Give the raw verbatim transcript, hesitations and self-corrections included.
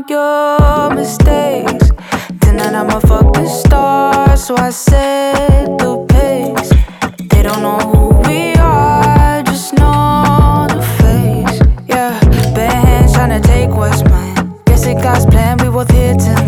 your mistakes. Tonight I'm a fucking star, so I set the pace. They don't know who we are, just know the face. Yeah, bad hands tryna take what's mine. Guess it God's plan, we both here tonight.